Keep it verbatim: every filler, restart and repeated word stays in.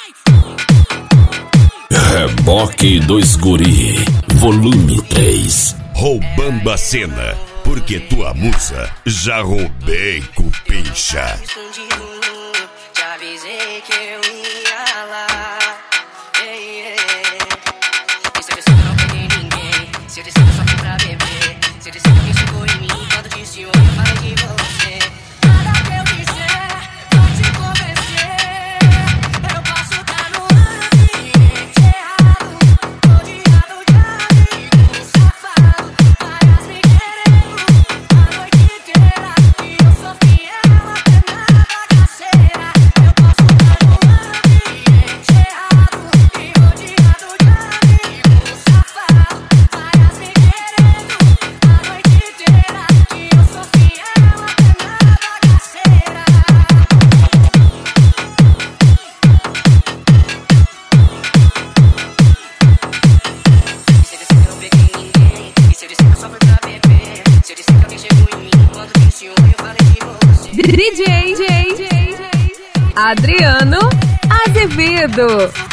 Reboque dos Guri, volume três. Roubando a cena, porque tua musa já roubei, cupincha. Te avisei que eu ia lá. Ei, ei. E se eu disser que não peguei ninguém, se eu disser que eu só fui pra beber, se eu disser que alguém chegou em mim quando disse oi, eu falei de você. Nada que eu disser vai te convencer. Eu posso estar no ambiente errado, rodeado de amigos safados, várias me querendo a noite inteira, e eu sou fiel até na bagaceira. Eu posso estar no ambiente errado e rodeado de amigos safados, várias me querendo a noite inteira, e eu sou fiel até na bagaceira. E se eu disser que eu não peguei ninguém, e se eu disser que eu só fui pra beber, se eu disser que alguém chegou em mim quando disse oi, eu falei de você. D J Adriano Azevedo.